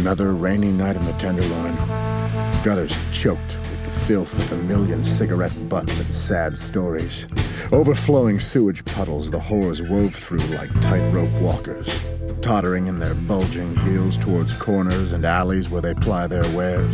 Another rainy night in the Tenderloin. Gutters choked with the filth of a million cigarette butts and sad stories. Overflowing sewage puddles the whores wove through like tightrope walkers, tottering in their bulging heels towards corners and alleys where they ply their wares.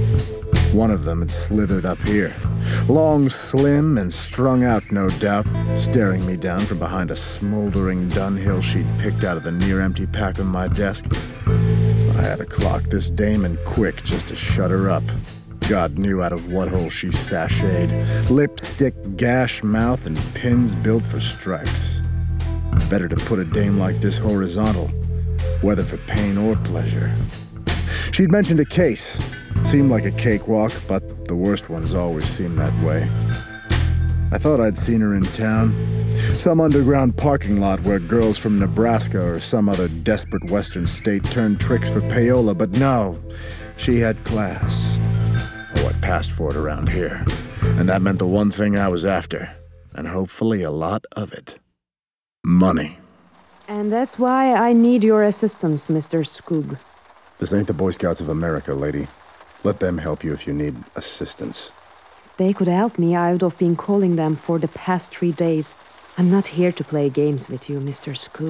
One of them had slithered up here, long, slim, and strung out, no doubt, staring me down from behind a smoldering Dunhill she'd picked out of the near-empty pack on my desk. I had to clock this dame in quick just to shut her up. God knew out of what hole she sashayed. Lipstick, gash mouth, and pins built for strikes. Better to put a dame like this horizontal, whether for pain or pleasure. She'd mentioned a case. Seemed like a cakewalk, but the worst ones always seem that way. I thought I'd seen her in town. Some underground parking lot where girls from Nebraska or some other desperate western state turned tricks for payola, but no, she had class. Oh, I passed for it around here, and that meant the one thing I was after, and hopefully a lot of it. Money. And that's why I need your assistance, Mr. Skoog. This ain't the Boy Scouts of America, lady. Let them help you if you need assistance. If they could help me, I would have been calling them for the past 3 days. I'm not here to play games with you, Mr. Skoog.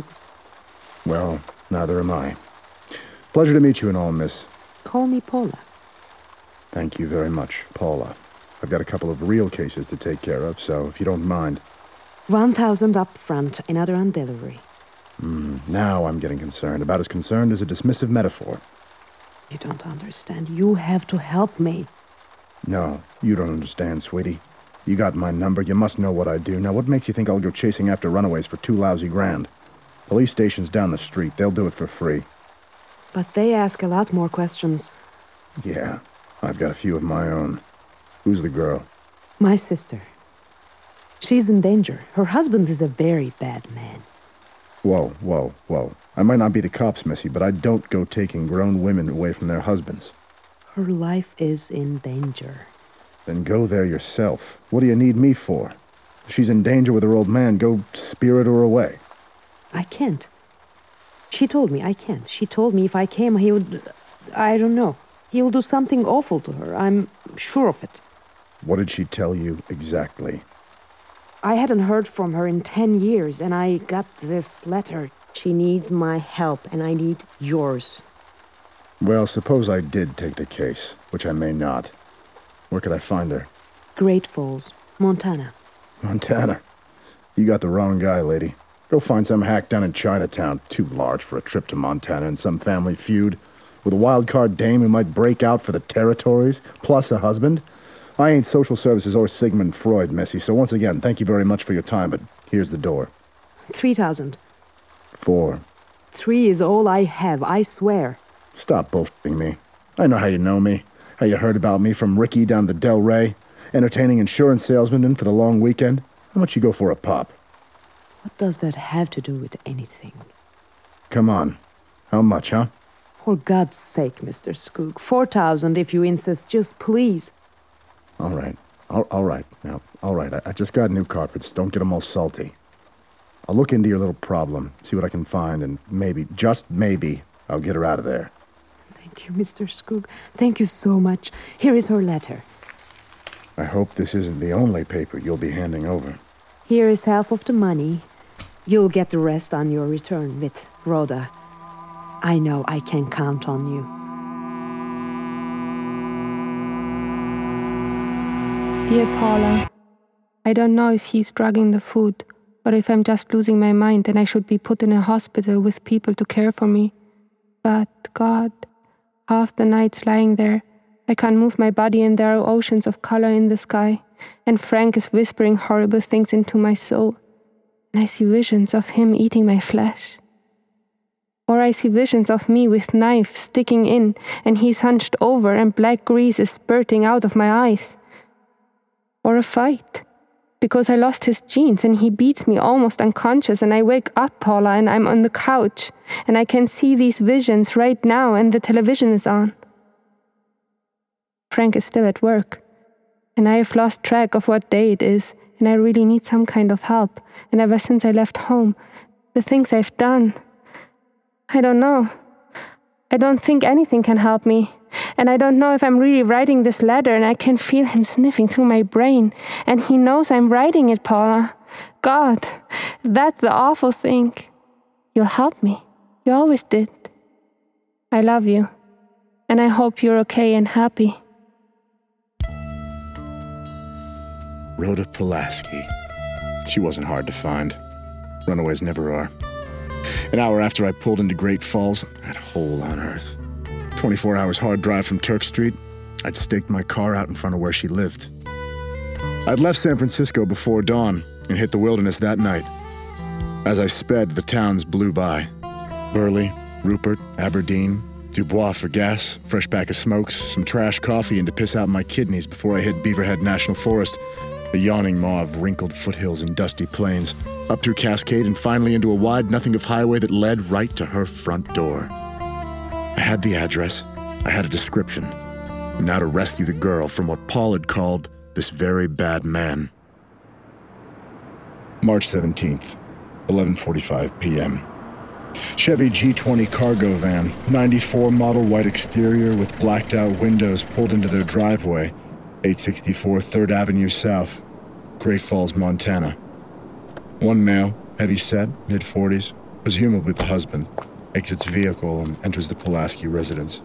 Well, neither am I. Pleasure to meet you and all, miss. Call me Paula. Thank you very much, Paula. I've got a couple of real cases to take care of, so if you don't mind. 1,000 up front, another on delivery. Now I'm getting concerned. About as concerned as a dismissive metaphor. You don't understand. You have to help me. No, you don't understand, sweetie. You got my number. You must know what I do. Now, what makes you think I'll go chasing after runaways for 2 lousy grand? Police station's down the street. They'll do it for free. But they ask a lot more questions. Yeah, I've got a few of my own. Who's the girl? My sister. She's in danger. Her husband is a very bad man. Whoa. I might not be the cops, Missy, but I don't go taking grown women away from their husbands. Her life is in danger. Then go there yourself. What do you need me for? If she's in danger with her old man, go spirit her away. I can't. She told me I can't. She told me if I came, he would... I don't know. He'll do something awful to her. I'm sure of it. What did she tell you exactly? I hadn't heard from her in 10 years, and I got this letter. She needs my help, and I need yours. Well, suppose I did take the case, which I may not. Where could I find her? Great Falls, Montana. Montana? You got the wrong guy, lady. Go find some hack down in Chinatown, too large for a trip to Montana and some family feud, with a wild-card dame who might break out for the territories, plus a husband. I ain't social services or Sigmund Freud, Missy, so once again, thank you very much for your time, but here's the door. 3,000. 4. 3 is all I have, I swear. Stop bullshitting me. I know how you know me, how you heard about me from Ricky down the Del Rey, entertaining insurance salesmen in for the long weekend. How much you go for a pop? What does that have to do with anything? Come on. How much, huh? For God's sake, Mr. Skoog. 4,000 if you insist, just please. All right. Now, all right. I just got new carpets. Don't get them all salty. I'll look into your little problem, see what I can find, and maybe, just maybe, I'll get her out of there. Thank you, Mr. Skoog. Thank you so much. Here is her letter. I hope this isn't the only paper you'll be handing over. Here is half of the money. You'll get the rest on your return with Rhoda. I know I can count on you. Dear Paula, I don't know if he's drugging the food, or if I'm just losing my mind and I should be put in a hospital with people to care for me. But, God, half the nights lying there, I can't move my body and there are oceans of color in the sky, and Frank is whispering horrible things into my soul, and I see visions of him eating my flesh. Or I see visions of me with knife sticking in, and he's hunched over and black grease is spurting out of my eyes. Or a fight, because I lost his jeans and he beats me almost unconscious and I wake up, Paula, and I'm on the couch and I can see these visions right now and the television is on. Frank is still at work and I have lost track of what day it is and I really need some kind of help. And ever since I left home, the things I've done, I don't know. I don't think anything can help me. And I don't know if I'm really writing this letter, and I can feel him sniffing through my brain. And he knows I'm writing it, Paula. God, that's the awful thing. You'll help me. You always did. I love you. And I hope you're okay and happy. Rhoda Pulaski. She wasn't hard to find. Runaways never are. An hour after I pulled into Great Falls, I had a hole on earth. 24 hours hard drive from Turk Street, I'd staked my car out in front of where she lived. I'd left San Francisco before dawn and hit the wilderness that night. As I sped, the towns blew by. Burley, Rupert, Aberdeen, Dubois for gas, fresh pack of smokes, some trash coffee, and to piss out my kidneys before I hit Beaverhead National Forest, a yawning maw of wrinkled foothills and dusty plains, up through Cascade and finally into a wide nothing of highway that led right to her front door. I had the address, I had a description, and now to rescue the girl from what Paul had called this very bad man. March 17th, 11:45 p.m. Chevy G20 cargo van, 94 model white exterior with blacked out windows pulled into their driveway, 864 3rd Avenue South, Great Falls, Montana. One male, heavy set, mid-40s, presumably the husband, exits vehicle and enters the Pulaski residence.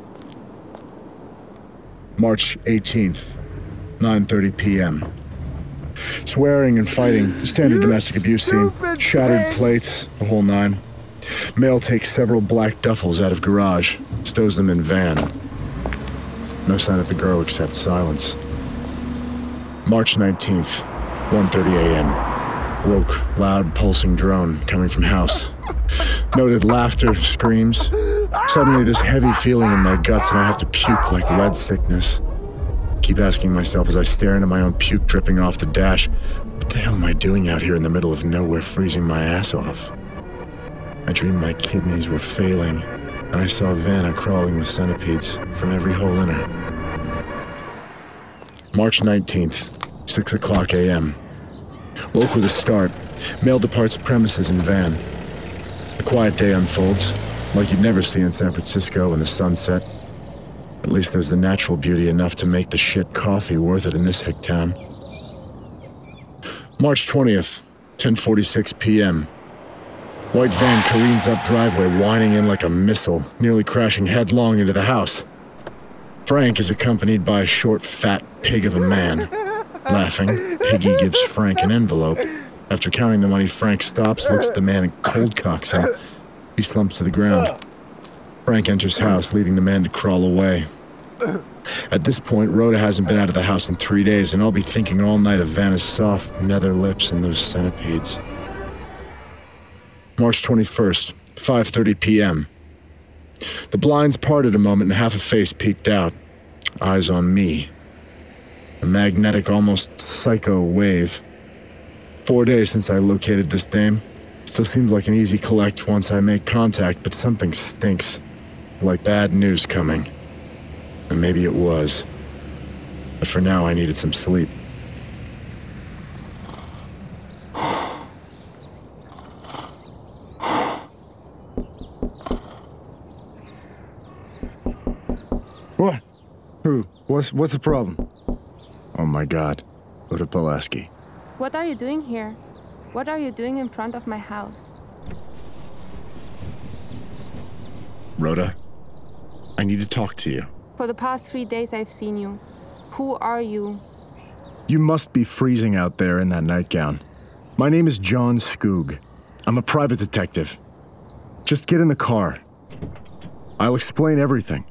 March 18th, 9:30 p.m. Swearing and fighting, standard domestic abuse scene, shattered plates, the whole nine. Male takes several black duffels out of garage, stows them in van. No sign of the girl except silence. March 19th, 1:30 a.m. Woke, loud pulsing drone coming from house. Noted laughter, screams. Suddenly this heavy feeling in my guts and I have to puke like lead sickness. Keep asking myself as I stare into my own puke dripping off the dash, what the hell am I doing out here in the middle of nowhere freezing my ass off? I dreamed my kidneys were failing, and I saw Vanna crawling with centipedes from every hole in her. March 19th, 6 o'clock a.m. Woke with a start. Male departs premises in van. A quiet day unfolds, like you'd never see in San Francisco in the sunset. At least there's the natural beauty enough to make the shit coffee worth it in this hick town. March 20th, 10:46 p.m. White van careens up driveway, whining in like a missile, nearly crashing headlong into the house. Frank is accompanied by a short, fat pig of a man. Laughing, Piggy gives Frank an envelope. After counting the money, Frank stops, looks at the man, and cold cocks him. He slumps to the ground. Frank enters house, leaving the man to crawl away. At this point, Rhoda hasn't been out of the house in 3 days, and I'll be thinking all night of Vanna's soft nether lips and those centipedes. March 21st, 5:30 p.m. The blinds parted a moment and half a face peeked out. Eyes on me. A magnetic, almost psycho wave. 4 days since I located this dame. Still seems like an easy collect once I make contact, but something stinks. Like bad news coming. And maybe it was. But for now, I needed some sleep. What? Who? What's the problem? Oh my God. Rhoda Pulaski. What are you doing here? What are you doing in front of my house? Rhoda, I need to talk to you. For the past 3 days I've seen you. Who are you? You must be freezing out there in that nightgown. My name is John Skoog. I'm a private detective. Just get in the car. I'll explain everything.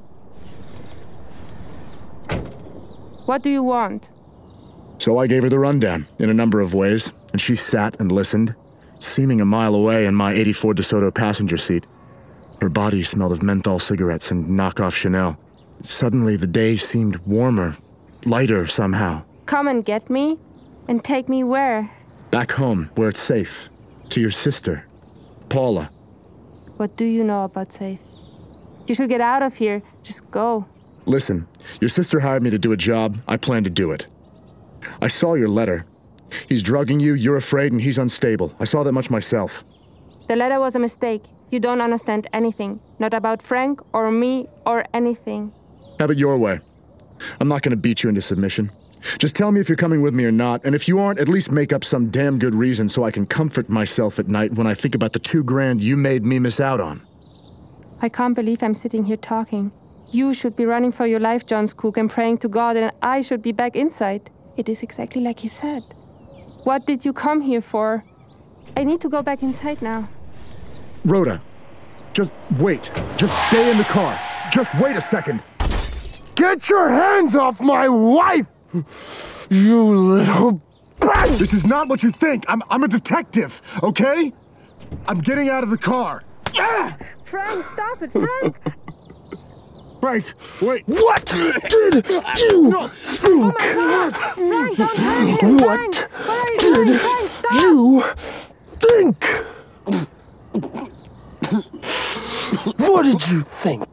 What do you want? So I gave her the rundown in a number of ways, and she sat and listened, seeming a mile away in my 84 DeSoto passenger seat. Her body smelled of menthol cigarettes and knockoff Chanel. Suddenly, the day seemed warmer, lighter somehow. Come and get me? And take me where? Back home, where it's safe. To your sister, Paula. What do you know about safe? You should get out of here. Just go. Listen, your sister hired me to do a job. I plan to do it. I saw your letter. He's drugging you, you're afraid, and he's unstable. I saw that much myself. The letter was a mistake. You don't understand anything. Not about Frank or me or anything. Have it your way. I'm not gonna beat you into submission. Just tell me if you're coming with me or not, and if you aren't, at least make up some damn good reason so I can comfort myself at night when I think about the $2,000 you made me miss out on. I can't believe I'm sitting here talking. You should be running for your life, John Skook, and praying to God, and I should be back inside. It is exactly like he said. What did you come here for? I need to go back inside now. Rhoda, just wait. Just stay in the car. Just wait a second. Get your hands off my wife! You little brat! This is not what you think. I'm a detective, okay? I'm getting out of the car. Ah! Frank, stop it, Frank! Frank, wait. What did you think? Frank, don't hurt him, What Frank! What are you doing, Frank? Stop! You think? What did you think?